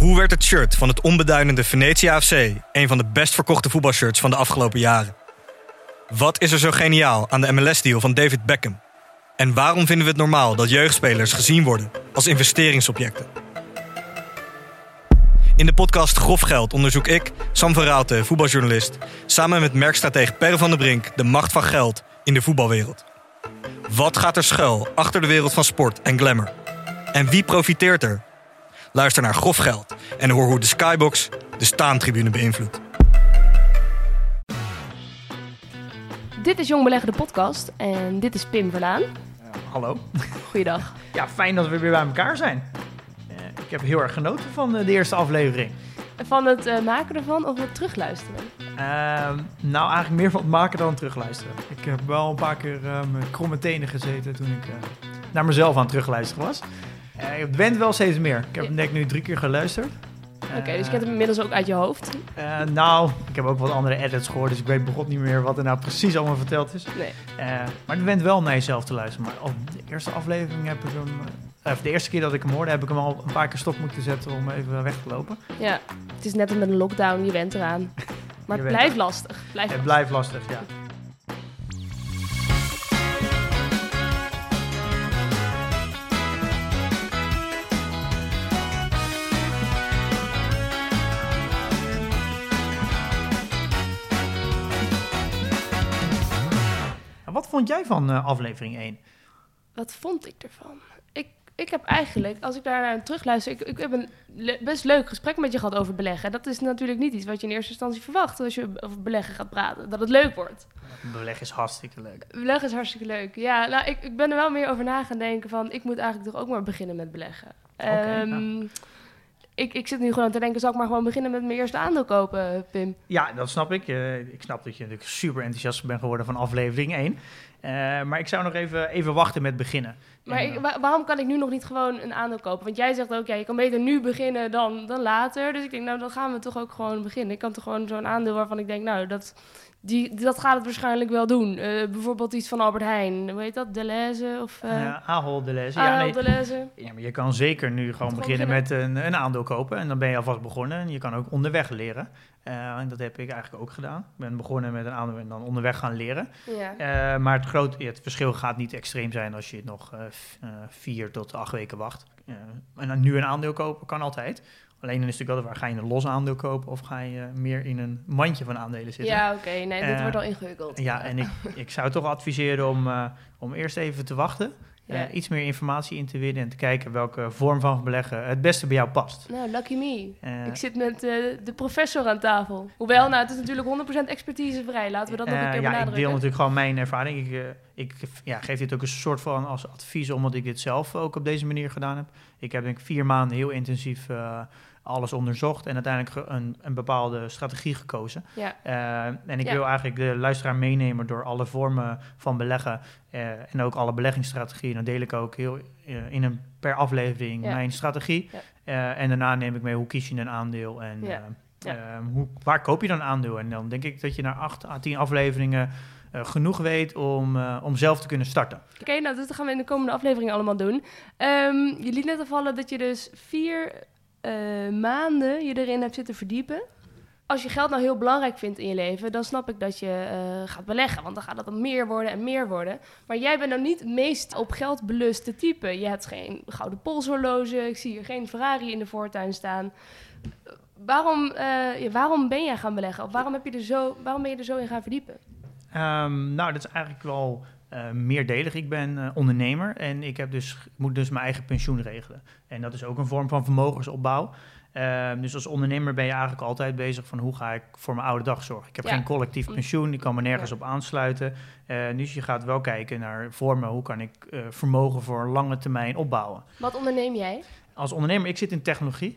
Hoe werd het shirt van het onbeduidende Venetia FC een van de best verkochte voetbalshirts van de afgelopen jaren? Wat is er zo geniaal aan de MLS-deal van David Beckham? En waarom vinden we het normaal dat jeugdspelers gezien worden als investeringsobjecten? In de podcast Grof Geld onderzoek ik, Sam van Raalte, voetbaljournalist, samen met merkstratege Per van der Brink de macht van geld in de voetbalwereld. Wat gaat er schuil achter de wereld van sport en glamour? En wie profiteert er? Luister naar Grof Geld en hoor hoe de Skybox de staantribune beïnvloedt. Dit is Jong Beleggen, de podcast. En dit is Pim Verlaan. Hallo. Goeiedag. Ja, fijn dat we weer bij elkaar zijn. Ik heb heel erg genoten van de eerste aflevering. Van het maken ervan of het terugluisteren? Nou, eigenlijk meer van het maken dan het terugluisteren. Ik heb wel een paar keer met kromme tenen gezeten toen ik naar mezelf aan het terugluisteren was. Het went wel steeds meer. Ik heb hem denk ik nu 3 keer geluisterd. Oké, dus je kent hem inmiddels ook uit je hoofd? Nou, ik heb ook wat andere edits gehoord, dus ik weet begot niet meer wat er nou precies allemaal verteld is. Nee. Maar het went wel naar jezelf te luisteren. Maar op de eerste aflevering heb ik hem... de eerste keer dat ik hem hoorde, heb ik hem al een paar keer stop moeten zetten om even weg te lopen. Ja, het is net als met een lockdown, je went eraan. Maar het blijft lastig. Het blijft lastig, ja. Wat vond jij van aflevering 1? Wat vond ik ervan? Ik heb eigenlijk, als ik daar naar terugluister... Ik heb een best leuk gesprek met je gehad over beleggen. Dat is natuurlijk niet iets wat je in eerste instantie verwacht als je over beleggen gaat praten. Dat het leuk wordt. Beleggen is hartstikke leuk. Beleggen is hartstikke leuk. Ja, nou, ik ben er wel meer over na gaan denken van... Ik moet eigenlijk toch ook maar beginnen met beleggen. Okay, Ik zit nu gewoon te denken, zal ik maar gewoon beginnen met mijn eerste aandeel kopen, Pim? Ja, dat snap ik. Ik snap dat je natuurlijk super enthousiast bent geworden van aflevering 1. Maar ik zou nog even wachten met beginnen. Maar waarom kan ik nu nog niet gewoon een aandeel kopen? Want jij zegt ook, ja, je kan beter nu beginnen dan later. Dus ik denk, nou, dan gaan we toch ook gewoon beginnen. Ik kan toch gewoon zo'n aandeel waarvan ik denk, nou, dat gaat het waarschijnlijk wel doen. Bijvoorbeeld iets van Albert Heijn. Hoe heet dat? Deleuze? Of Ahold Deleuze. Ahold Deleuze. Ja, maar je kan zeker nu gewoon beginnen met een aandeel kopen. En dan ben je alvast begonnen. En je kan ook onderweg leren. En dat heb ik eigenlijk ook gedaan. Ik ben begonnen met een aandeel en dan onderweg gaan leren. Ja. Maar het verschil gaat niet extreem zijn als je nog 4 tot 8 weken wacht. En dan nu een aandeel kopen kan altijd. Alleen dan is het natuurlijk wel, waar ga je een los aandeel kopen of ga je meer in een mandje van aandelen zitten? Ja, oké. Nee, dit wordt al ingewikkeld. Ja, en ik zou toch adviseren om eerst even te wachten. Ja. Iets meer informatie in te winnen en te kijken welke vorm van beleggen het beste bij jou past. Nou, lucky me. Ik zit met de professor aan tafel. Hoewel, nou, het is natuurlijk 100% expertisevrij. Laten we dat nog een keer benadrukken. Ik deel natuurlijk gewoon mijn ervaring. Ik geef dit ook een soort van als advies, omdat ik dit zelf ook op deze manier gedaan heb. Ik heb denk ik 4 maanden heel intensief alles onderzocht en uiteindelijk een bepaalde strategie gekozen. Ja. En ik wil eigenlijk de luisteraar meenemen door alle vormen van beleggen en ook alle beleggingsstrategieën. Dan deel ik ook heel per aflevering mijn strategie. Ja. En daarna neem ik mee hoe kies je een aandeel en waar koop je dan een aandeel. En dan denk ik dat je na 8 à 10 afleveringen genoeg weet om zelf te kunnen starten. Oké, nou dat gaan we in de komende afleveringen allemaal doen. Je liet net al vallen dat je dus 4 maanden je erin hebt zitten verdiepen. Als je geld nou heel belangrijk vindt in je leven, dan snap ik dat je gaat beleggen. Want dan gaat het dan meer worden en meer worden. Maar jij bent nou niet het meest op geld beluste type. Je hebt geen gouden polshorloge. Ik zie hier geen Ferrari in de voortuin staan. Waarom ben jij gaan beleggen? Of waarom ben je er zo in gaan verdiepen? Nou, dat is eigenlijk wel meerdelig. Ik ben ondernemer en moet dus mijn eigen pensioen regelen. En dat is ook een vorm van vermogensopbouw. Dus als ondernemer ben je eigenlijk altijd bezig van hoe ga ik voor mijn oude dag zorgen. Ik heb geen collectief pensioen, ik kan me nergens op aansluiten. Dus je gaat wel kijken naar vormen, hoe kan ik vermogen voor lange termijn opbouwen. Wat onderneem jij? Als ondernemer, ik zit in technologie.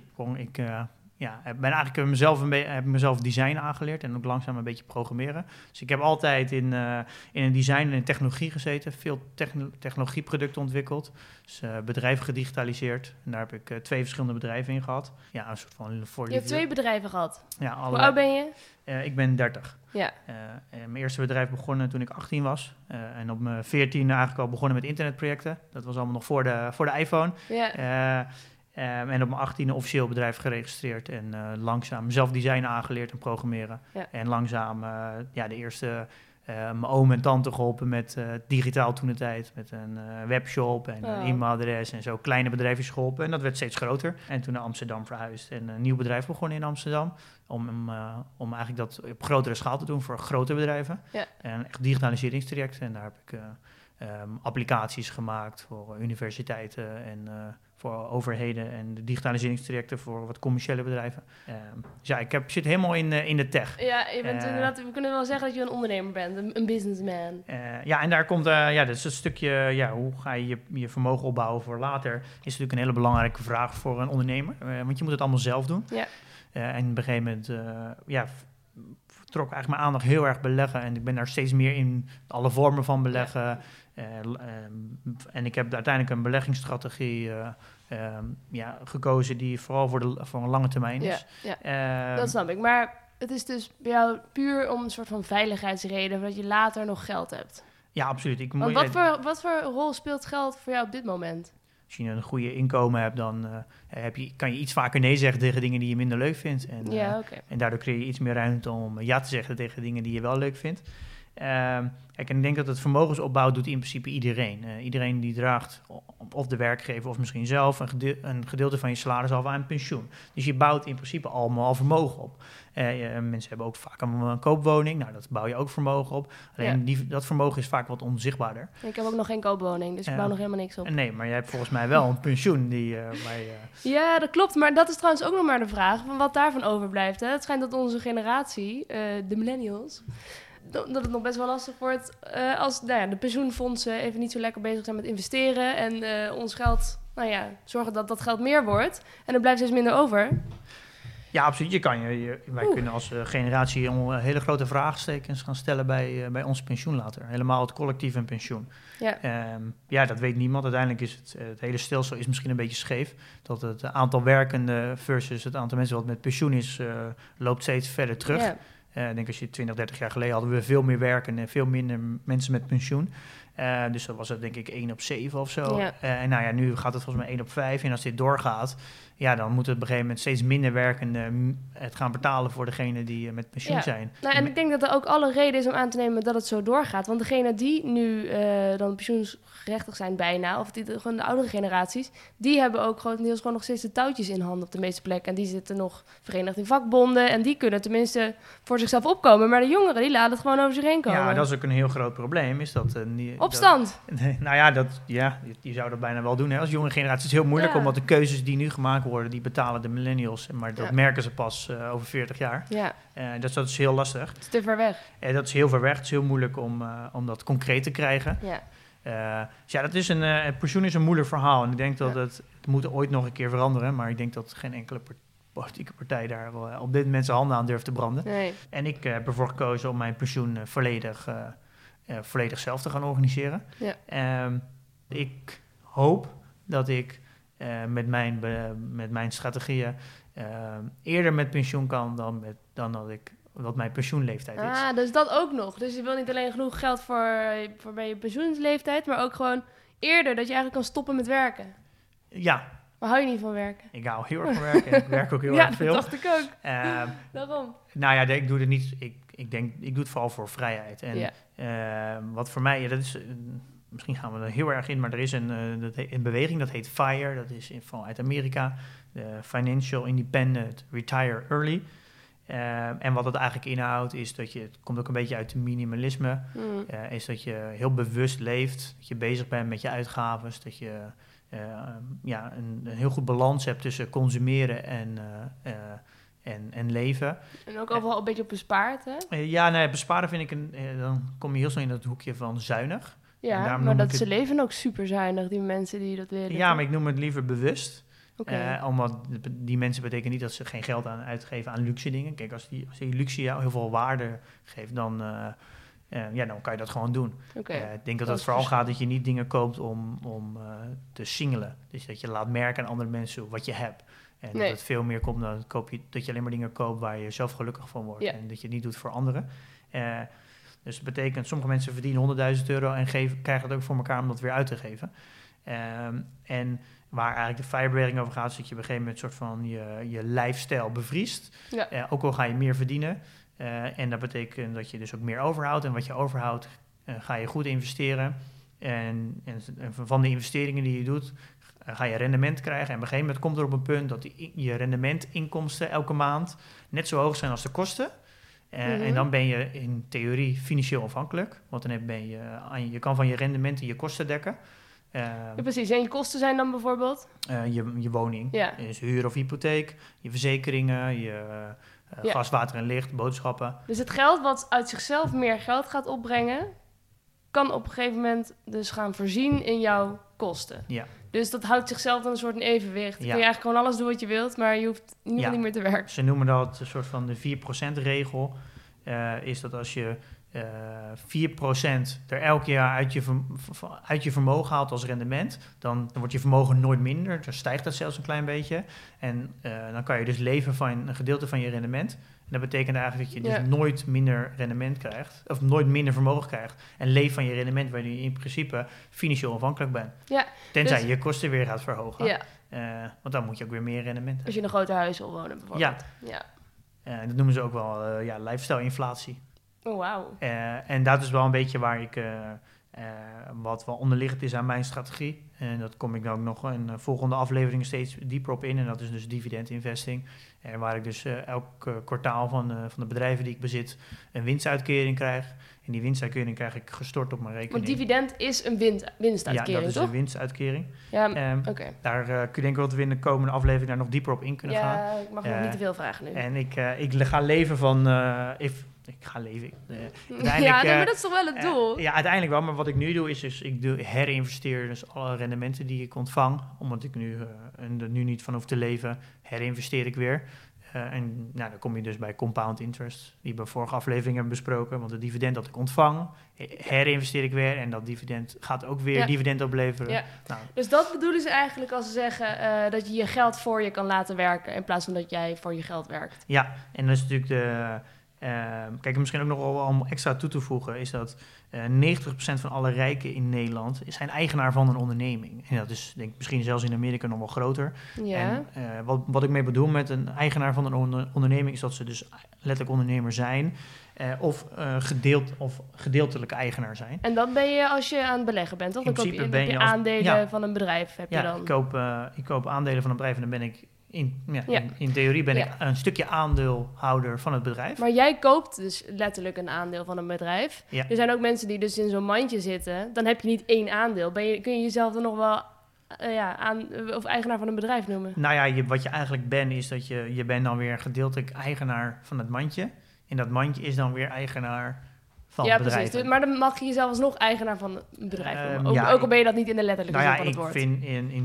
Heb mezelf design aangeleerd en ook langzaam een beetje programmeren. Dus ik heb altijd in een design en technologie gezeten. Veel technologieproducten ontwikkeld. Dus bedrijven gedigitaliseerd. En daar heb ik 2 verschillende bedrijven in gehad. Ja, een soort van... Je hebt 2 bedrijven gehad? Ja, hoe oud ben je? Ik ben 30. Ja. Mijn eerste bedrijf begonnen toen ik 18 was. En op mijn 14e eigenlijk al begonnen met internetprojecten. Dat was allemaal nog voor de iPhone. Ja. En op mijn 18e officieel bedrijf geregistreerd. En langzaam zelf design aangeleerd en programmeren. Ja. En langzaam de eerste... mijn oom en tante geholpen met digitaal toen de tijd. Met een webshop en een e-mailadres en zo. Kleine bedrijfjes geholpen. En dat werd steeds groter. En toen naar Amsterdam verhuisd. En een nieuw bedrijf begonnen in Amsterdam. Om eigenlijk dat op grotere schaal te doen voor grotere bedrijven. Ja. En echt digitaliseringstrajecten. En daar heb ik applicaties gemaakt voor universiteiten en voor overheden. En de digitaliseringstrajecten voor wat commerciële bedrijven. Dus ja, ik zit helemaal in de tech. Ja, je bent inderdaad, we kunnen wel zeggen dat je een ondernemer bent, een businessman. En daar komt, dat is een stukje, hoe ga je je vermogen opbouwen voor later, is natuurlijk een hele belangrijke vraag voor een ondernemer. Want je moet het allemaal zelf doen. Ja. En op een gegeven moment, trok eigenlijk mijn aandacht heel erg beleggen. En ik ben daar steeds meer in alle vormen van beleggen. Ja. En ik heb uiteindelijk een beleggingsstrategie gekozen die vooral voor een lange termijn is. Ja, dat snap ik. Maar het is dus bij jou puur om een soort van veiligheidsreden, dat je later nog geld hebt. Ja, absoluut. Wat voor rol speelt geld voor jou op dit moment? Als je een goede inkomen hebt, dan kan je iets vaker nee zeggen tegen dingen die je minder leuk vindt. En daardoor creëer je iets meer ruimte om ja te zeggen tegen dingen die je wel leuk vindt. Kijk, en ik denk dat het vermogensopbouw doet in principe iedereen. Iedereen die draagt, of de werkgever of misschien zelf, een gedeelte van je salaris af aan pensioen. Dus je bouwt in principe allemaal vermogen op. Mensen hebben ook vaak een koopwoning. Nou, dat bouw je ook vermogen op. Alleen dat vermogen is vaak wat onzichtbaarder. Ik heb ook nog geen koopwoning, dus ik bouw nog helemaal niks op. Nee, maar jij hebt volgens mij wel een pensioen die Ja, dat klopt. Maar dat is trouwens ook nog maar de vraag van wat daarvan overblijft. Hè? Het schijnt dat onze generatie, de millennials, dat het nog best wel lastig wordt als de pensioenfondsen even niet zo lekker bezig zijn met investeren en ons geld, zorgen dat dat geld meer wordt. En er blijft steeds minder over. Ja, absoluut. Wij kunnen als generatie hele grote vraagstekens gaan stellen bij ons pensioen later. Helemaal het collectief en pensioen. Ja. Dat weet niemand. Uiteindelijk is het hele stelsel is misschien een beetje scheef. Dat het aantal werkenden versus het aantal mensen wat met pensioen is, loopt steeds verder terug. Ja. Ik denk als je 20, 30 jaar geleden hadden we veel meer werken en veel minder mensen met pensioen. Dus dat was het denk ik 1 op 7 of zo. Ja. Nu gaat het volgens mij 1 op 5. En als dit doorgaat, dan moet het op een gegeven moment steeds minder werkenden het gaan betalen voor degene die met pensioen zijn. Nou, en ik denk dat er ook alle reden is om aan te nemen dat het zo doorgaat. Want degenen die nu dan pensioensgerechtigd zijn bijna, of gewoon de oudere generaties, die hebben ook grotendeels gewoon nog steeds de touwtjes in handen op de meeste plekken. En die zitten nog verenigd in vakbonden en die kunnen tenminste voor zichzelf opkomen. Maar de jongeren, die laten het gewoon over zich heen komen. Ja, dat is ook een heel groot probleem. Is dat opstand. Je zou dat bijna wel doen. Hè. Als jonge generatie is het heel moeilijk, omdat de keuzes die nu gemaakt worden, die betalen de millennials. Maar dat merken ze pas over 40 jaar. Ja. Dus dat is heel lastig. Het is te ver weg. Dat is heel ver weg. Het is heel moeilijk om dat concreet te krijgen. Ja. Dat is pensioen is een moeilijk verhaal. En ik denk dat het moet ooit nog een keer veranderen. Maar ik denk dat geen enkele politieke partij daar op dit moment zijn handen aan durft te branden. Nee. En ik heb ervoor gekozen om mijn pensioen volledig zelf te gaan organiseren. Ja. Ik hoop dat ik met mijn strategieën eerder met pensioen kan dan dat mijn pensioenleeftijd is. Dus dat ook nog. Dus je wil niet alleen genoeg geld voor bij je pensioensleeftijd, maar ook gewoon eerder dat je eigenlijk kan stoppen met werken. Ja. Maar hou je niet van werken? Ik hou heel erg van werken. Ik werk ook heel erg veel. Ja, dat dacht ik ook. Daarom. Ik doe het niet. Ik doe het vooral voor vrijheid. En wat voor mij, dat is, misschien gaan we er heel erg in, maar er is een beweging, dat heet FIRE. Dat is vanuit Amerika. Financial Independent Retire Early. En wat het eigenlijk inhoudt is dat het komt ook een beetje uit het minimalisme, is dat je heel bewust leeft, dat je bezig bent met je uitgaves, dat je een heel goed balans hebt tussen consumeren en leven. En ook overal een beetje op bespaard, hè? Besparen vind ik dan kom je heel snel in dat hoekje van zuinig. Ja, maar ze leven ook super zuinig, die mensen die dat willen. Ja, maar ik noem het liever bewust. Okay. Omdat die mensen betekenen niet dat ze geen geld uitgeven aan luxe dingen. Kijk, als die luxe jou heel veel waarde geeft, dan kan je dat gewoon doen. Okay. Ik denk dat het vooral gaat dat je niet dingen koopt om te singelen. Dus dat je laat merken aan andere mensen wat je hebt. En dat het veel meer komt dan dat je alleen maar dingen koopt waar je zelf gelukkig van wordt. Ja. En dat je het niet doet voor anderen. Dus dat betekent, sommige mensen verdienen €100.000 en krijgen het ook voor elkaar om dat weer uit te geven. En waar eigenlijk de FIRE-beweging over gaat, is dat je op een gegeven moment soort van je lifestyle bevriest. Ja. Ook al ga je meer verdienen. En dat betekent dat je dus ook meer overhoudt. En wat je overhoudt, ga je goed investeren. En van de investeringen die je doet, ga je rendement krijgen. En op een gegeven moment komt er op een punt dat je rendementinkomsten elke maand net zo hoog zijn als de kosten. En dan ben je in theorie financieel afhankelijk. Want dan ben je kan van je rendementen je kosten dekken. Ja, precies. En je kosten zijn dan bijvoorbeeld? Je woning, dus huur of hypotheek, je verzekeringen, je gas, water en licht, boodschappen. Dus het geld wat uit zichzelf meer geld gaat opbrengen, kan op een gegeven moment dus gaan voorzien in jouw kosten. Ja. Dus dat houdt zichzelf dan een soort in evenwicht. Dan kun je eigenlijk gewoon alles doen wat je wilt, maar je hoeft niet meer te werken. Ze noemen dat een soort van de 4%-regel. Is dat als je 4% er elk jaar uit je vermogen haalt als rendement, dan wordt je vermogen nooit minder. Dan stijgt dat zelfs een klein beetje. En dan kan je dus leven van een gedeelte van je rendement. En dat betekent eigenlijk dat je dus nooit minder rendement krijgt, of nooit minder vermogen krijgt. En leeft van je rendement, waar je in principe financieel afhankelijk bent. Ja, tenzij je kosten weer gaat verhogen. Ja. Want dan moet je ook weer meer rendement hebben. Als je in een groter huis wil wonen bijvoorbeeld. Dat noemen ze ook wel lifestyle-inflatie. Oh, wauw. En dat is wel een beetje waar ik wat wel onderliggend is aan mijn strategie. En dat kom ik dan ook nog in volgende afleveringen steeds dieper op in. En dat is dus dividendinvesting. Waar ik dus elk kwartaal van de bedrijven die ik bezit een winstuitkering krijg. En die winstuitkering krijg ik gestort op mijn rekening. Want dividend is een winstuitkering, ja, dat is toch? een winstuitkering. Ja, oké. Daar kun je denk ik wel dat we in de komende aflevering daar nog dieper op in kunnen gaan. Ja, ik mag nog niet te veel vragen nu. En ik ga leven van... Ik ga leven. Maar dat is toch wel het doel? Uiteindelijk wel. Maar wat ik nu doe, is dus ik herinvesteer dus alle rendementen die ik ontvang. Omdat ik er nu niet van hoef te leven, herinvesteer ik weer. En dan kom je dus bij compound interest, die we bij vorige aflevering hebben besproken. Want het dividend dat ik ontvang, herinvesteer ik weer. En dat dividend gaat ook weer dividend opleveren. Ja. Nou. Dus dat bedoelen ze eigenlijk als ze zeggen dat je je geld voor je kan laten werken, in plaats van dat jij voor je geld werkt. Ja, en dat is natuurlijk kijk, misschien ook nog wel om extra toe te voegen, is dat 90% van alle rijken in Nederland zijn eigenaar van een onderneming. En dat is denk ik misschien zelfs in Amerika nog wel groter. Ja. En wat ik mee bedoel met een eigenaar van een onderneming is dat ze dus letterlijk ondernemer zijn of gedeeltelijk eigenaar zijn. En dat ben je als je aan het beleggen bent, toch? In principe ben je aandelen van een bedrijf. Heb je dan? Ik koop aandelen van een bedrijf en dan ben ik in theorie ben ik een stukje aandeelhouder van het bedrijf. Maar jij koopt dus letterlijk een aandeel van een bedrijf. Ja. Er zijn ook mensen die dus in zo'n mandje zitten. Dan heb je niet één aandeel. Kun je jezelf dan nog wel of eigenaar van een bedrijf noemen? Nou ja, wat je eigenlijk bent, is dat je bent dan weer gedeeltelijk eigenaar van het mandje. En dat mandje is dan weer eigenaar van het bedrijf. Precies. Maar dan mag je jezelf alsnog eigenaar van een bedrijf noemen. Ook al ben je dat niet in de letterlijke zin van het woord. Ik vind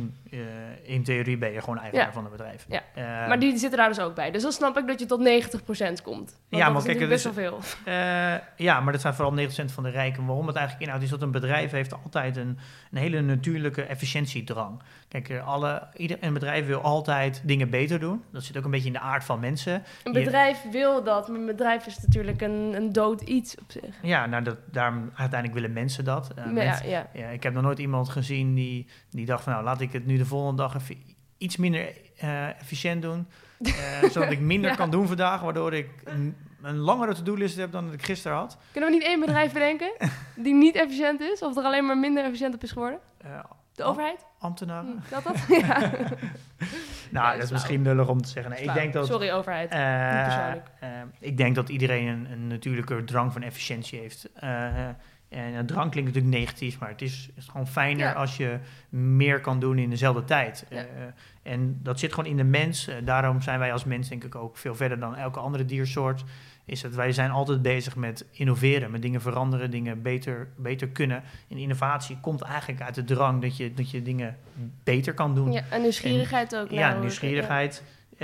in theorie ben je gewoon eigenaar van een bedrijf. Ja. Maar die zitten daar dus ook bij. Dus dan snap ik dat je tot 90% komt. Want dat is natuurlijk best wel veel. Maar dat zijn vooral 90% van de rijken. Waarom het eigenlijk inhoudt, is dat een bedrijf heeft altijd een hele natuurlijke efficiëntiedrang. Kijk, een bedrijf wil altijd dingen beter doen. Dat zit ook een beetje in de aard van mensen. Een bedrijf wil dat, maar een bedrijf is natuurlijk een dood iets op zich. Ja, daarom uiteindelijk willen mensen dat. Ik heb nog nooit iemand gezien die dacht van, nou, laat ik het nu de volgende dag even iets minder efficiënt doen. Zodat ik minder kan doen vandaag, waardoor ik een langere to-do-list heb dan dat ik gisteren had. Kunnen we niet één bedrijf bedenken die niet efficiënt is? Of er alleen maar minder efficiënt op is geworden? De overheid? Ambtenaren? Dat? Ja. Nou, dat is misschien lullig om te zeggen. Nee, ik denk dat, sorry, overheid. Niet persoonlijk. Ik denk dat iedereen een natuurlijke drang van efficiëntie heeft. En drang klinkt natuurlijk negatief, maar het is gewoon fijner als je meer kan doen in dezelfde tijd. Ja. En dat zit gewoon in de mens. Daarom zijn wij als mens denk ik ook veel verder dan elke andere diersoort. Is dat wij zijn altijd bezig met innoveren, met dingen veranderen, dingen beter kunnen. En innovatie komt eigenlijk uit de drang dat je dingen beter kan doen. Ja, en nieuwsgierigheid ook. Ja, nieuwsgierigheid.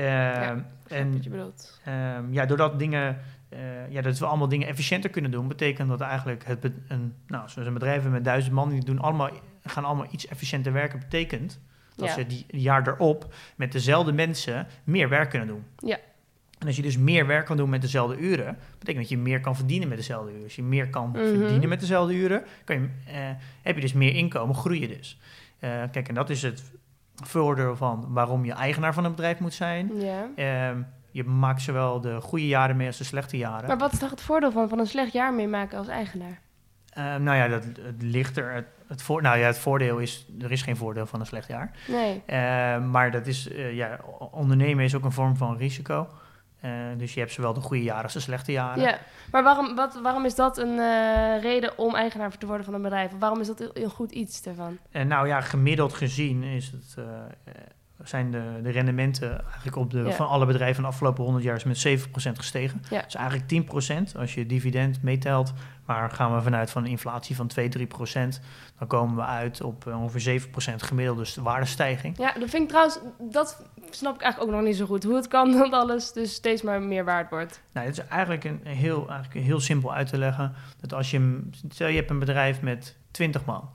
En wat je bedoelt. Doordat dingen... dat we allemaal dingen efficiënter kunnen doen, betekent dat eigenlijk zoals een bedrijf met 1000 man, die gaan allemaal iets efficiënter werken, betekent dat ze die jaar erop met dezelfde mensen meer werk kunnen doen. Ja. En als je dus meer werk kan doen met dezelfde uren, betekent dat je meer kan verdienen met dezelfde uren. Als je meer kan verdienen met dezelfde uren, heb je dus meer inkomen, groei je dus. Kijk, en dat is het voordeel van waarom je eigenaar van een bedrijf moet zijn. Ja. Je maakt zowel de goede jaren mee als de slechte jaren. Maar wat is toch het voordeel van een slecht jaar meemaken als eigenaar? Het ligt er. Het voordeel is, er is geen voordeel van een slecht jaar. Nee. Maar dat is, ondernemen is ook een vorm van risico. Dus je hebt zowel de goede jaren als de slechte jaren. Ja, maar waarom is dat een reden om eigenaar te worden van een bedrijf? Waarom is dat een goed iets daarvan? Gemiddeld gezien is het, zijn de rendementen eigenlijk van alle bedrijven de afgelopen 100 jaar is met 7% gestegen. Ja. Dus eigenlijk 10% als je dividend meetelt. Maar gaan we vanuit van een inflatie van 2-3%, dan komen we uit op ongeveer 7% gemiddeld, dus de waardestijging. Ja, dat vind ik trouwens, dat snap ik eigenlijk ook nog niet zo goed. Hoe het kan dat alles dus steeds maar meer waard wordt. Nou, het is eigenlijk heel simpel uit te leggen. Dat als stel je hebt een bedrijf met 20 man.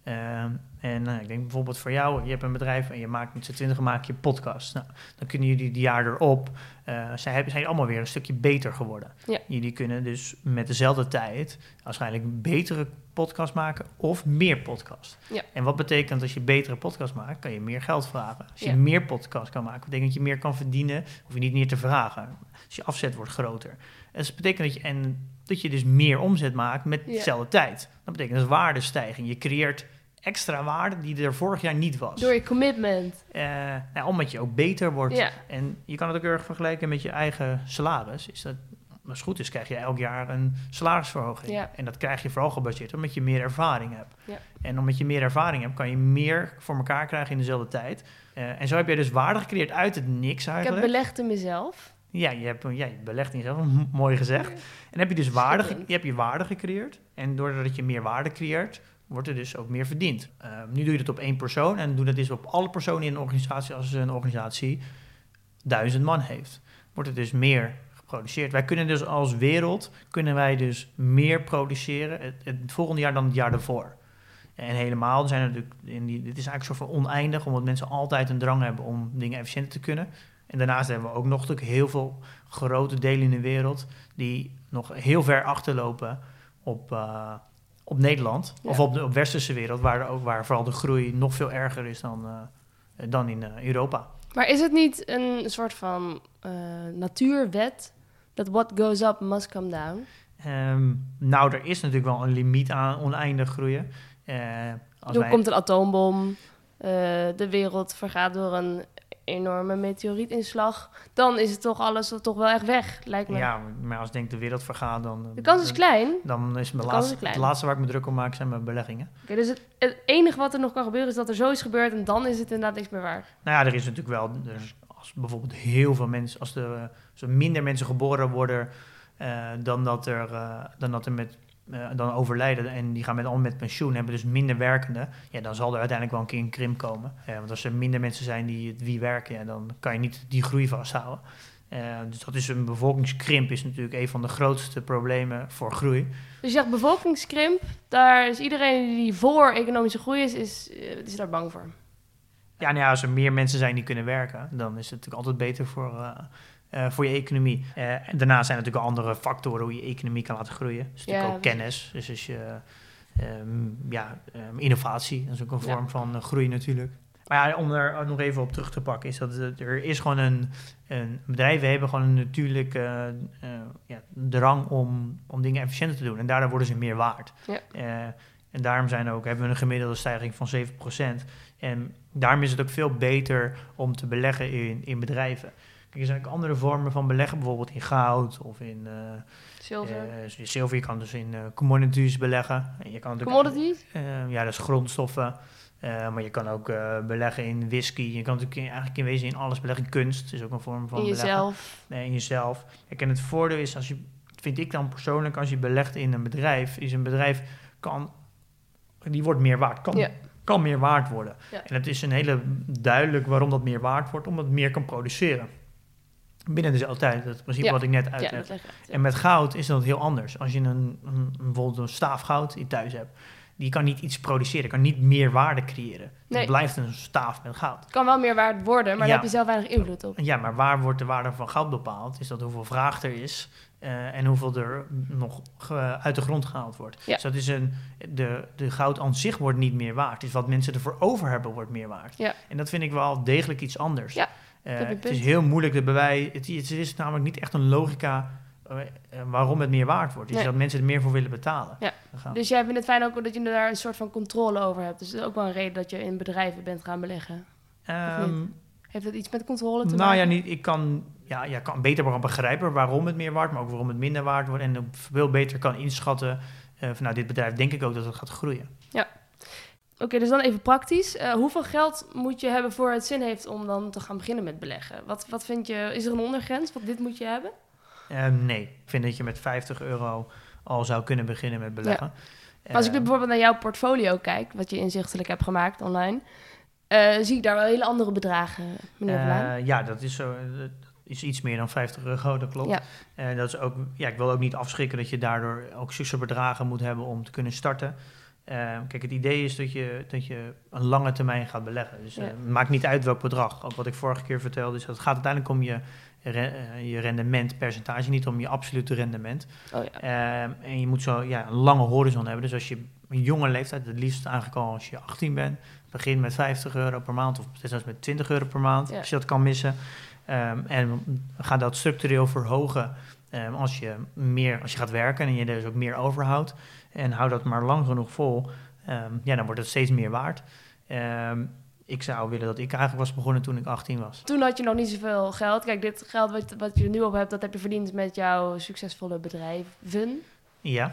Ik denk bijvoorbeeld voor jou, je hebt een bedrijf en je maakt met z'n 20 maak je podcast. Nou, dan kunnen jullie die jaar erop, zijn allemaal weer een stukje beter geworden. Ja. Jullie kunnen dus met dezelfde tijd waarschijnlijk een betere podcast maken of meer podcast. Ja. En wat betekent als je betere podcast maakt, kan je meer geld vragen. Als je Ja. meer podcast kan maken, betekent dat je meer kan verdienen, hoef je niet meer te vragen. Dus je afzet wordt groter. En dat betekent dat je dus meer omzet maakt met dezelfde tijd. Dat betekent dus waardestijging. Je creëert extra waarde die er vorig jaar niet was. Door je commitment. Omdat je ook beter wordt. Ja. En je kan het ook heel erg vergelijken met je eigen salaris. Als het goed is, krijg je elk jaar een salarisverhoging. Ja. En dat krijg je vooral gebaseerd omdat je meer ervaring hebt. Ja. En omdat je meer ervaring hebt, kan je meer voor elkaar krijgen in dezelfde tijd. En zo heb je dus waarde gecreëerd uit het niks eigenlijk. Ik heb belegd in mezelf. Ja, je belegt in jezelf, mooi gezegd. En dan heb je dus waarde gecreëerd. En doordat je meer waarde creëert, wordt er dus ook meer verdiend. Nu doe je dat op 1 persoon en doe dat dus op alle personen in een organisatie. Als een organisatie 1000 man heeft, wordt er dus meer geproduceerd. Wij kunnen dus als wereld dus meer produceren het volgende jaar dan het jaar daarvoor. En helemaal zijn er natuurlijk, dit is eigenlijk een soort van oneindig, omdat mensen altijd een drang hebben om dingen efficiënter te kunnen. En daarnaast hebben we ook nog natuurlijk heel veel grote delen in de wereld die nog heel ver achterlopen op Nederland. Ja. Of op de westerse wereld, waar vooral de groei nog veel erger is dan in Europa. Maar is het niet een soort van natuurwet dat what goes up must come down? Er is natuurlijk wel een limiet aan oneindig groeien. Komt een atoombom, de wereld vergaat door een enorme meteorietinslag, dan is het toch alles toch wel echt weg, lijkt me. Ja, maar als ik denk de wereld vergaat, dan... De kans is klein. Dan is het laatste waar ik me druk om maak, zijn mijn beleggingen. Okay, dus het enige wat er nog kan gebeuren, is dat er zoiets gebeurt en dan is het inderdaad niks meer waard. Nou ja, er is natuurlijk wel... Als bijvoorbeeld heel veel mensen... Als er minder mensen geboren worden dan overlijden en die gaan allemaal met pensioen, hebben dus minder werkenden, dan zal er uiteindelijk wel een keer een krimp komen. Want als er minder mensen zijn die werken, dan kan je niet die groei vasthouden. Dus dat is een bevolkingskrimp, is natuurlijk een van de grootste problemen voor groei. Dus je zegt bevolkingskrimp, daar is iedereen die voor economische groei is daar bang voor? Ja, als er meer mensen zijn die kunnen werken, dan is het natuurlijk altijd beter voor je economie. En daarnaast zijn er natuurlijk andere factoren hoe je economie kan laten groeien. Dus natuurlijk ook kennis. Dus als je innovatie, dat is ook een vorm van groei natuurlijk. Maar ja, om er nog even op terug te pakken, is dat er is gewoon een bedrijven hebben gewoon een natuurlijke drang om dingen efficiënter te doen. En daardoor worden ze meer waard. Ja. En daarom hebben we een gemiddelde stijging van 7%. En daarom is het ook veel beter om te beleggen in bedrijven. Er zijn ook andere vormen van beleggen, bijvoorbeeld in goud of in zilver. Je kan dus in commodities beleggen. En je kan commodities? Dat is grondstoffen. Maar je kan ook beleggen in whisky. Je kan natuurlijk eigenlijk in wezen in alles beleggen. Kunst is ook een vorm van beleggen. In jezelf. En het voordeel is, vind ik dan persoonlijk, als je belegt in een bedrijf, is een bedrijf die wordt meer waard. Kan meer waard worden. Ja. En het is een hele duidelijk waarom dat meer waard wordt, omdat het meer kan produceren. Binnen dezelfde tijd, dat principe wat ik net uitleg. En met goud is dat heel anders. Als je bijvoorbeeld een staaf goud in thuis hebt, die kan niet iets produceren, kan niet meer waarde creëren. Nee. Het blijft een staaf met goud. Het kan wel meer waard worden, maar Ja. daar heb je zelf weinig invloed op. Ja, maar waar wordt de waarde van goud bepaald? Is dat hoeveel vraag er is en hoeveel er nog uit de grond gehaald wordt. Ja. Dus dat is de goud aan zich wordt niet meer waard. Dus wat mensen ervoor over hebben wordt meer waard. Ja. En dat vind ik wel degelijk iets anders. Ja, heb je Het punt. is heel moeilijk te bewijzen. Het is namelijk niet echt een logica waarom het meer waard wordt. Het is Nee. dat mensen er meer voor willen betalen. Ja. Dan gaan- Dus jij vindt het fijn ook dat je daar een soort van controle over hebt. Dus dat is ook wel een reden dat je in bedrijven bent gaan beleggen. Ehm, Heeft dat iets met controle te nou maken? ja, niet, ik kan beter wel begrijpen waarom het meer waard, maar ook waarom het minder waard wordt. En ook veel beter kan inschatten van nou, dit bedrijf denk ik ook dat het gaat groeien. Oké, dus dan even praktisch. Hoeveel geld moet je hebben voor het zin heeft om dan te gaan beginnen met beleggen? Wat vind je, is er een ondergrens? Wat dit moet je hebben? Nee, ik vind dat je met €50 al zou kunnen beginnen met beleggen. Maar als ik nu bijvoorbeeld naar jouw portfolio kijk, wat je inzichtelijk hebt gemaakt online, zie ik daar wel hele andere bedragen, meneer Verlaan. Ja, dat is zo. Dat is iets meer dan €50, dat klopt. Ja. Dat is ook, ik wil ook niet afschrikken dat je daardoor ook zulke bedragen moet hebben om te kunnen starten. Kijk, het idee is dat je een lange termijn gaat beleggen. Dus het maakt niet uit welk bedrag. Ook wat ik vorige keer vertelde, is dat het gaat uiteindelijk om je rendementpercentage, niet om je absolute rendement. Oh ja. En je moet zo een lange horizon hebben. Dus als je een jonge leeftijd, het liefst eigenlijk al als je 18 bent, begin met €50 per maand of zelfs met €20 per maand, als je dat kan missen. En ga dat structureel verhogen als je gaat werken en je dus ook meer overhoudt. En hou dat maar lang genoeg vol, dan wordt het steeds meer waard. Ik zou willen dat ik eigenlijk was begonnen toen ik 18 was. Toen had je nog niet zoveel geld. Kijk, dit geld wat je er nu op hebt, dat heb je verdiend met jouw succesvolle bedrijven. Ja.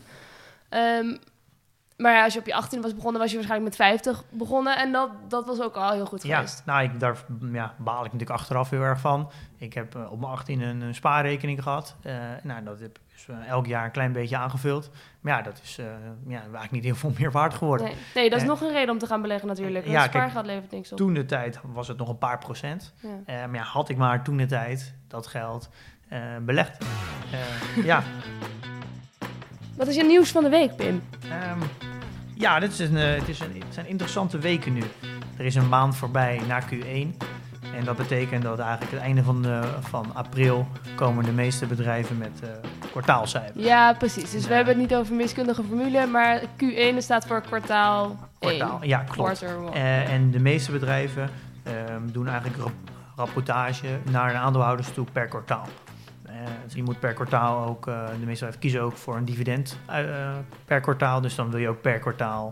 Maar ja, als je op je 18 was begonnen, was je waarschijnlijk met 50 begonnen. En dat was ook al heel goed geweest. Daar baal ik natuurlijk achteraf heel erg van. Ik heb op mijn 18 een spaarrekening gehad. Dat heb ik dus, elk jaar een klein beetje aangevuld. Maar ja, dat is eigenlijk niet heel veel meer waard geworden. Nee, dat is nog een reden om te gaan beleggen natuurlijk. Want spaargeld levert niks op. Toen de tijd was het nog een paar procent. Ja. Maar had ik maar toen de tijd dat geld belegd. Wat is je nieuws van de week, Pim? Het zijn interessante weken nu. Er is een maand voorbij na Q1. En dat betekent dat eigenlijk het einde van april komen de meeste bedrijven met kwartaalcijfers. Ja, precies. Dus we hebben het niet over wiskundige formule, maar Q1 staat voor kwartaal 1. Ja, klopt. En de meeste bedrijven doen eigenlijk rapportage naar de aandeelhouders toe per kwartaal. Dus je moet per kwartaal ook, de meeste bedrijven kiezen ook voor een dividend per kwartaal. Dus dan wil je ook per kwartaal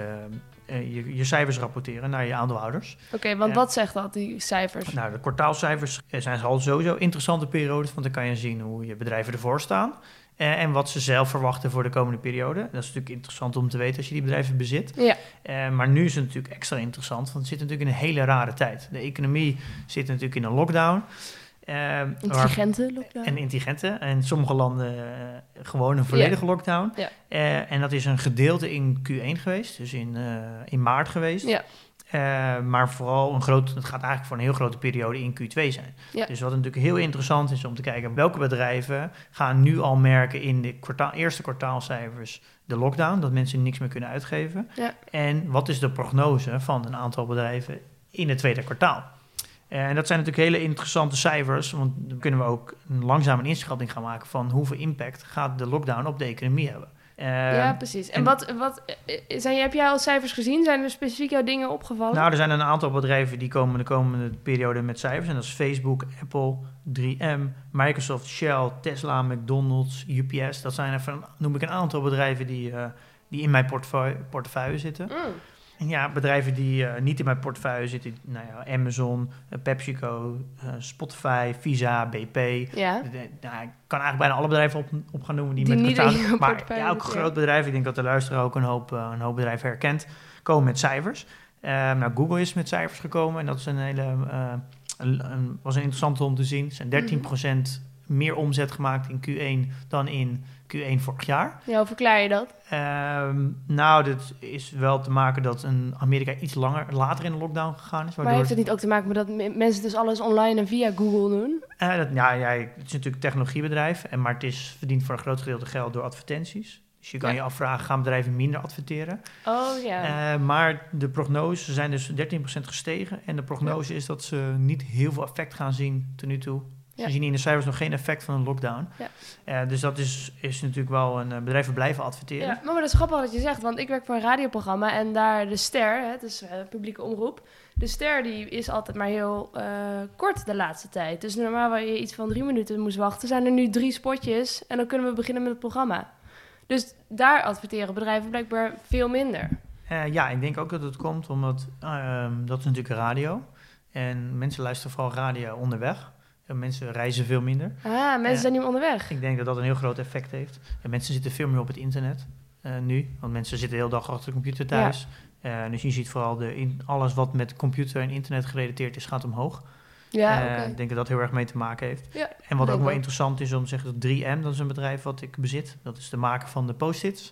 je cijfers rapporteren naar je aandeelhouders. Oké, want wat zegt dat, die cijfers? Nou, de kwartaalcijfers zijn al sowieso interessante periodes, want dan kan je zien hoe je bedrijven ervoor staan. En wat ze zelf verwachten voor de komende periode. Dat is natuurlijk interessant om te weten als je die bedrijven bezit. Ja. Maar nu is het natuurlijk extra interessant, want het zit natuurlijk in een hele rare tijd. De economie zit natuurlijk in een lockdown. Intelligente lockdown. En intelligente. En in sommige landen gewoon een volledige lockdown. Ja. En dat is een gedeelte in Q1 geweest, dus in maart geweest. Ja. Maar vooral het gaat eigenlijk voor een heel grote periode in Q2 zijn. Ja. Dus wat natuurlijk heel interessant is om te kijken welke bedrijven gaan nu al merken in de eerste kwartaalcijfers de lockdown, dat mensen niks meer kunnen uitgeven. Ja. En wat is de prognose van een aantal bedrijven in het tweede kwartaal? En dat zijn natuurlijk hele interessante cijfers, want dan kunnen we ook langzaam een inschatting gaan maken van hoeveel impact gaat de lockdown op de economie hebben. Ja, precies. En heb jij al cijfers gezien? Zijn er specifiek jouw dingen opgevallen? Nou, er zijn een aantal bedrijven die komen de komende periode met cijfers. En dat is Facebook, Apple, 3M, Microsoft, Shell, Tesla, McDonald's, UPS. Dat zijn noem ik een aantal bedrijven die in mijn portefeuille zitten. En ja, bedrijven die niet in mijn portefeuille zitten, Amazon, PepsiCo, Spotify, Visa, BP. Ja. Ik kan eigenlijk bijna alle bedrijven op gaan noemen die met niet in je maar portefeuille ook zitten, groot bedrijf. Ik denk dat de luisteraar ook een hoop bedrijven herkent, komen met cijfers. Google is met cijfers gekomen en dat is was een interessante om te zien. Er zijn 13% meer omzet gemaakt in Q1 dan in Q1 vorig jaar. Ja, hoe verklaar je dat? Dit is wel te maken dat Amerika iets later in de lockdown gegaan is. Maar heeft het niet ook te maken met dat mensen dus alles online en via Google doen? Het is natuurlijk een technologiebedrijf, maar het verdient voor een groot gedeelte geld door advertenties. Dus je kan je afvragen, gaan bedrijven minder adverteren? Oh ja. Maar de prognoses zijn dus 13% gestegen. En de prognose is dat ze niet heel veel effect gaan zien tot nu toe. Ze zien in de cijfers nog geen effect van een lockdown. Ja. Dus dat is natuurlijk wel een bedrijven blijven adverteren. Ja, maar dat is grappig wat je zegt, want ik werk voor een radioprogramma en daar de Ster, het is publieke omroep, de Ster die is altijd maar heel kort de laatste tijd. Dus normaal waar je iets van 3 minuten moest wachten, zijn er nu 3 spotjes en dan kunnen we beginnen met het programma. Dus daar adverteren bedrijven blijkbaar veel minder. Ja, ik denk ook dat het komt omdat dat is natuurlijk radio en mensen luisteren vooral radio onderweg. Mensen reizen veel minder. Mensen zijn niet meer onderweg. Ik denk dat dat een heel groot effect heeft. En mensen zitten veel meer op het internet nu. Want mensen zitten de hele dag achter de computer thuis. Ja. Dus je ziet vooral alles wat met computer en internet gerelateerd is, gaat omhoog. Ja, Ik denk dat dat heel erg mee te maken heeft. Ja, en wat ook wel interessant is om te zeggen, dat 3M, dat is een bedrijf wat ik bezit. Dat is de maker van de Post-its.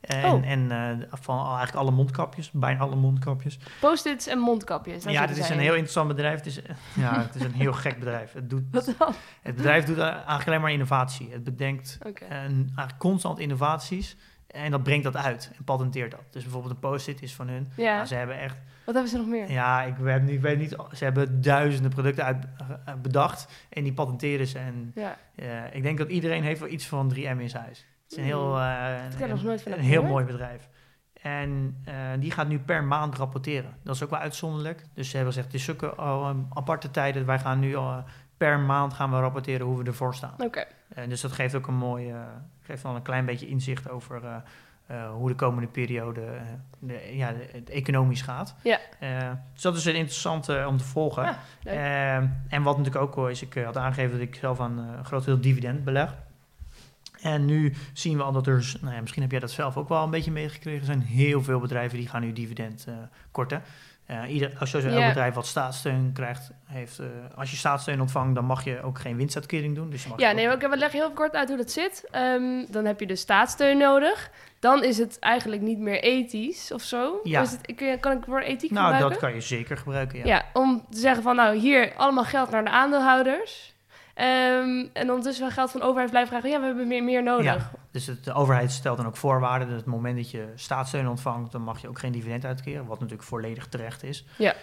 Van eigenlijk alle mondkapjes, bijna alle mondkapjes. Post-its en mondkapjes. Ja, dit is een heel interessant bedrijf. Het is een heel gek bedrijf. Het bedrijf doet eigenlijk alleen maar innovatie. Het bedenkt eigenlijk constant innovaties en dat brengt dat uit en patenteert dat. Dus bijvoorbeeld een Post-it is van hun. Ja. Ze hebben echt... Wat hebben ze nog meer? Ja, ik weet niet. Ze hebben duizenden producten bedacht en die patenteren ze. En ik denk dat iedereen heeft wel iets van 3M in zijn huis. Het is een heel mooi bedrijf. En die gaat nu per maand rapporteren. Dat is ook wel uitzonderlijk. Dus ze hebben gezegd, het is zulke aparte tijden. Wij gaan nu per maand gaan we rapporteren hoe we ervoor staan. Dus dat geeft ook geeft wel een klein beetje inzicht over hoe de komende periode het economisch gaat. Ja. Dus dat is een interessante om te volgen. En wat natuurlijk ook is, ik had aangegeven dat ik zelf aan een groot deel dividend beleg. En nu zien we al dat er, misschien heb jij dat zelf ook wel een beetje meegekregen, er zijn heel veel bedrijven die gaan nu dividend korten. Elk bedrijf wat staatssteun krijgt, als je staatssteun ontvangt, dan mag je ook geen winstuitkering doen. Dus we leggen heel kort uit hoe dat zit. Dan heb je de staatssteun nodig. Dan is het eigenlijk niet meer ethisch of zo. Ja. Kan ik het woord ethiek gebruiken? Nou, dat kan je zeker gebruiken, ja. Om te zeggen van, hier, allemaal geld naar de aandeelhouders. En ondertussen geld van de overheid blijven vragen, we hebben meer nodig. Ja, dus de overheid stelt dan ook voorwaarden. Dat het moment dat je staatssteun ontvangt, dan mag je ook geen dividend uitkeren. Wat natuurlijk volledig terecht is. Ja.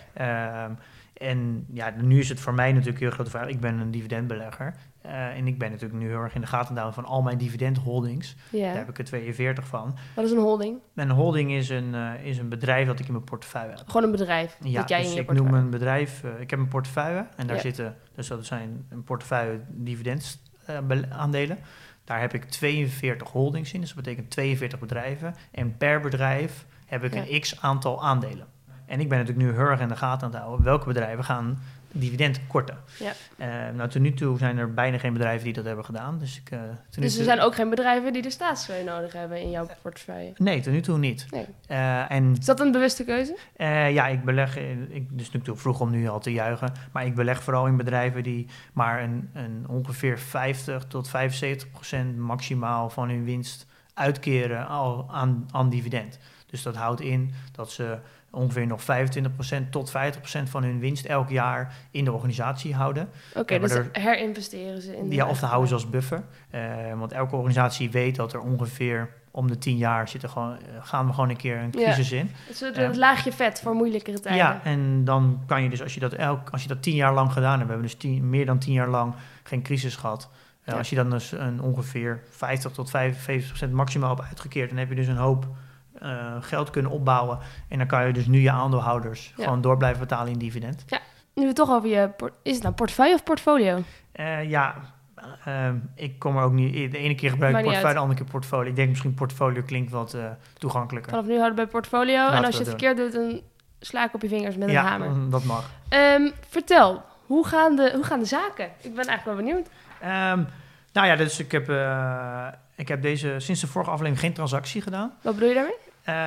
En nu is het voor mij natuurlijk heel grote vraag. Ik ben een dividendbelegger. En ik ben natuurlijk nu heel erg in de gaten houden van al mijn dividendholdings. Ja. Daar heb ik er 42 van. Wat is een holding? Een holding is een bedrijf dat ik in mijn portefeuille heb. Gewoon een bedrijf? Ja, dat jij dus in je portefeuille. Noem een bedrijf. Ik heb een portefeuille en daar zitten, dus dat zijn een portefeuille dividendaandelen. Daar heb ik 42 holdings in, dus dat betekent 42 bedrijven. En per bedrijf heb ik een x aantal aandelen. En ik ben natuurlijk nu heel erg in de gaten aan het houden welke bedrijven gaan dividend korten. Ja. Tot nu toe zijn er bijna geen bedrijven die dat hebben gedaan. Dus er zijn ook geen bedrijven die de staatssteun nodig hebben in jouw portefeuille? Nee, tot nu toe niet. Nee. Is dat een bewuste keuze? Ik beleg, dus natuurlijk vroeg om nu al te juichen, maar ik beleg vooral in bedrijven die maar een ongeveer 50 tot 75% maximaal van hun winst uitkeren al aan dividend. Dus dat houdt in dat ze ongeveer nog 25% tot 50% van hun winst elk jaar in de organisatie houden. Oké, dus herinvesteren ze in de of dan houden ze als buffer. Want elke organisatie weet dat er ongeveer om de 10 jaar gaan we gewoon een keer een crisis in. Dus het laagje vet voor moeilijkere tijden. Ja, en dan kan je dus, als je dat 10 jaar lang gedaan hebt, we hebben dus meer dan 10 jaar lang geen crisis gehad. Als je dan dus een ongeveer 50 tot 55% maximaal hebt uitgekeerd, dan heb je dus een hoop geld kunnen opbouwen. En dan kan je dus nu je aandeelhouders gewoon door blijven betalen in dividend. Ja, nu we het toch over is het nou portefeuille of portfolio? Ik kom er ook niet... De ene keer gebruik ik portefeuille, de andere keer portfolio. Ik denk misschien portfolio klinkt wat toegankelijker. Vanaf nu houden we bij portfolio. En als je het verkeerd doet, dan sla ik op je vingers met een hamer. Ja, dat mag. Vertel, hoe gaan de zaken? Ik ben eigenlijk wel benieuwd. Dus ik heb sinds de vorige aflevering geen transactie gedaan. Wat bedoel je daarmee?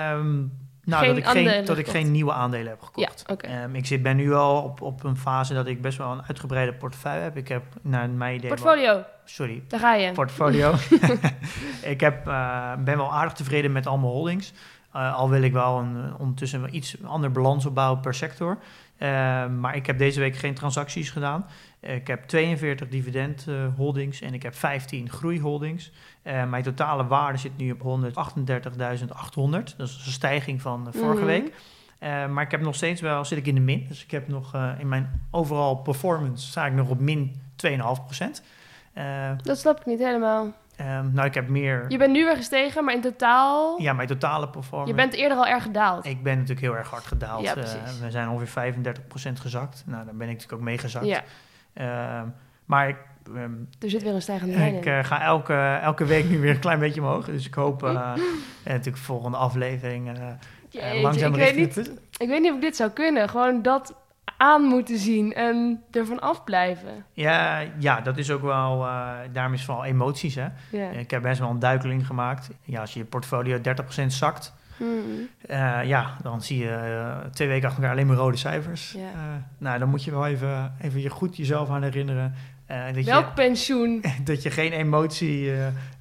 Dat ik geen nieuwe aandelen heb gekocht. Ja, okay. Ik ben nu al op een fase dat ik best wel een uitgebreide portefeuille heb. Ik heb naar mijn idee... Portfolio. Sorry. Daar ga je. Portfolio. Ik ben wel aardig tevreden met al mijn holdings. Al wil ik wel ondertussen wel iets ander balans opbouwen per sector. Maar ik heb deze week geen transacties gedaan. Ik heb 42 dividendholdings en ik heb 15 groeiholdings. Mijn totale waarde zit nu op 138.800. Dat is een stijging van vorige week. Maar ik heb nog steeds wel, zit ik in de min. Dus ik heb nog in mijn overall performance sta ik nog op min 2,5%. Dat snap ik niet helemaal. Nou, ik heb meer... Je bent nu weer gestegen, maar in totaal... Ja, mijn totale performance... Je bent eerder al erg gedaald. Ik ben natuurlijk heel erg hard gedaald. Ja, precies. We zijn ongeveer 35% gezakt. Nou, daar ben ik natuurlijk ook mee gezakt. Ja. Maar ik... Er zit weer een stijgende lijn in. Ik ga elke week nu weer een klein beetje omhoog. Dus ik hoop natuurlijk volgende aflevering langzaam richting het... Ik weet niet of ik dit zou kunnen. Gewoon dat aan moeten zien en ervan afblijven. Ja, dat is ook wel... daarom is vooral emoties, hè. Ja. Ik heb best wel een duikeling gemaakt. Ja, als je portfolio 30% zakt... dan zie je 2 weken achter elkaar alleen maar rode cijfers. Ja. Nou, dan moet je wel even je goed jezelf aan herinneren. Welk pensioen? Dat je geen emotie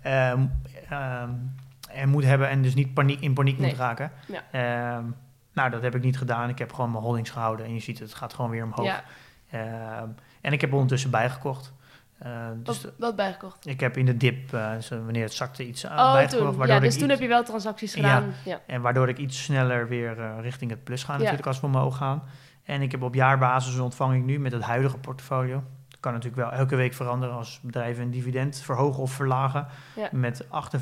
moet hebben en dus niet in paniek moet raken. Ja. Nou, dat heb ik niet gedaan. Ik heb gewoon mijn holdings gehouden en je ziet het gaat gewoon weer omhoog. Ja. En ik heb ondertussen bijgekocht. Wat bijgekocht? Ik heb in de dip, wanneer het zakte, iets bijgekocht. Toen. Ja, dus toen heb je wel transacties gedaan. Ja. En waardoor ik iets sneller weer richting het plus ga natuurlijk als we omhoog gaan. En ik heb op jaarbasis ontvang ik nu met het huidige portfolio. Dat kan natuurlijk wel elke week veranderen als bedrijven een dividend verhogen of verlagen. Ja. Met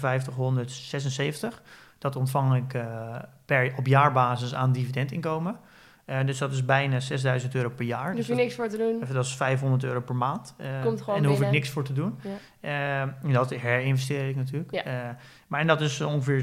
5876. Dat ontvang ik op jaarbasis aan dividendinkomen. Dus dat is bijna €6.000 per jaar. Daar hoef je niks voor te doen. Dat is €500 per maand. Komt gewoon en daar hoef ik binnen. niks voor te doen. Ja. Dat herinvesteer ik natuurlijk. Ja. Maar en dat is ongeveer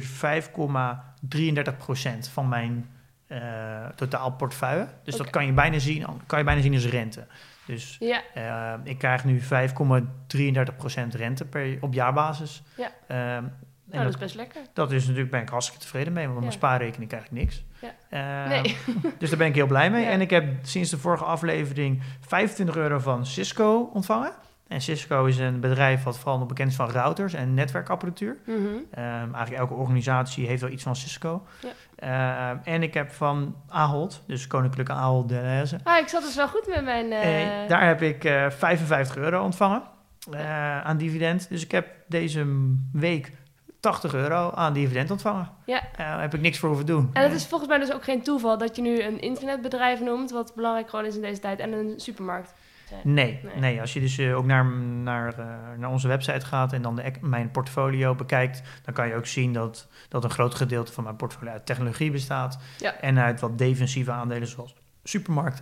5,33% van mijn totaal portefeuille. Dus dat kan je bijna zien als rente. Dus ik krijg nu 5,33% rente op jaarbasis. Ja. En dat is best lekker. Dat is natuurlijk, ben ik hartstikke tevreden mee, want op mijn spaarrekening krijg ik niks. Ja. Nee. Dus daar ben ik heel blij mee. Ja. En ik heb sinds de vorige aflevering €25 van Cisco ontvangen. En Cisco is een bedrijf wat vooral nog bekend is van routers en netwerkapparatuur. Eigenlijk elke organisatie heeft wel iets van Cisco. Ja. En ik heb van Ahold, dus Koninklijke Ahold Delhaize. Ik zat dus wel goed met mijn... Daar heb ik €55 ontvangen aan dividend. Dus ik heb deze week €80 aan dividend ontvangen. Ja. Heb ik niks voor hoeven doen. En het is volgens mij dus ook geen toeval dat je nu een internetbedrijf noemt, wat belangrijk gewoon is in deze tijd, en een supermarkt. Nee. Als je dus ook naar onze website gaat en dan mijn portfolio bekijkt, dan kan je ook zien dat een groot gedeelte van mijn portfolio uit technologie bestaat. Ja. En uit wat defensieve aandelen zoals supermarkten.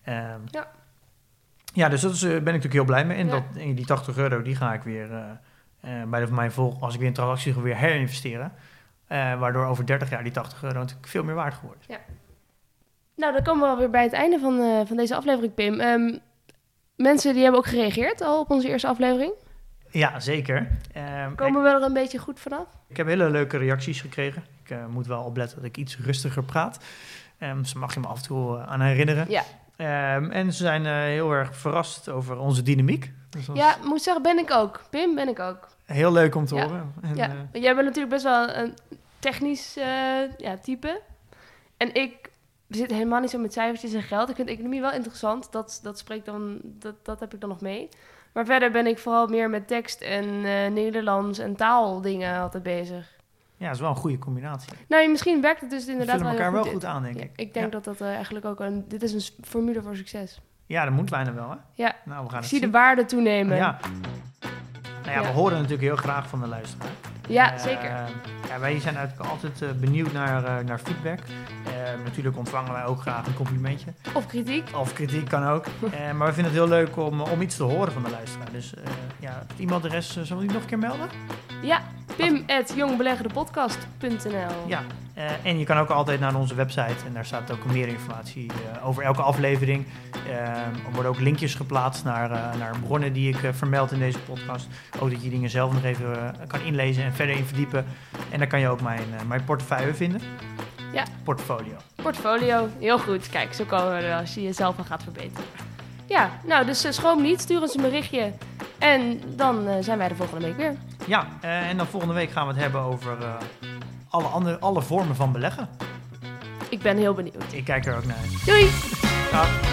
Dus dat ben ik natuurlijk heel blij mee. En die €80, die ga ik weer als ik weer een transactie ga, weer herinvesteren. Waardoor over 30 jaar die €80 natuurlijk veel meer waard geworden is. Ja. Nou, dan komen we alweer bij het einde van deze aflevering, Pim. Mensen die hebben ook gereageerd al op onze eerste aflevering. Ja, zeker. Komen we er een beetje goed vanaf? Ik heb hele leuke reacties gekregen. Ik moet wel opletten dat ik iets rustiger praat. Dus mag je me af en toe aan herinneren. Ja. En ze zijn heel erg verrast over onze dynamiek. Dus moet zeggen, ben ik ook. Pim, ben ik ook. Heel leuk om te horen. En, jij bent natuurlijk best wel een technisch type. En ik zit helemaal niet zo met cijfertjes en geld. Ik vind economie wel interessant. Dat heb ik dan nog mee. Maar verder ben ik vooral meer met tekst en Nederlands en taaldingen altijd bezig. Ja, dat is wel een goede combinatie. Nou, misschien werkt het dus inderdaad wel elkaar wel goed aan, denk ik. Ik denk dat eigenlijk ook dit is een formule voor succes. Ja, dat moet bijna wel, hè? Ja, nou, we gaan ik zie de waarde toenemen. Ja. Nou ja, we horen natuurlijk heel graag van de luisteraar. Ja, zeker. Wij zijn natuurlijk altijd benieuwd naar feedback. Natuurlijk ontvangen wij ook graag een complimentje. Of kritiek. Of kritiek kan ook. Maar we vinden het heel leuk om iets te horen van de luisteraar. Dus het e-mailadres, zullen we die nog een keer melden? Ja, pim@jongbeleggerdepodcast.nl. Ja, en je kan ook altijd naar onze website en daar staat ook meer informatie over elke aflevering. Er worden ook linkjes geplaatst naar bronnen die ik vermeld in deze podcast. Ook dat je dingen zelf nog even kan inlezen en verder in verdiepen. En daar kan je ook mijn portefeuille vinden. Ja. Portfolio, heel goed. Kijk, zo komen we er als je jezelf al gaat verbeteren. Ja, nou, dus schroom niet. Stuur ons een berichtje. En dan zijn wij de volgende week weer. Ja, en dan volgende week gaan we het hebben over alle vormen van beleggen. Ik ben heel benieuwd. Ik kijk er ook naar uit. Doei! Dag.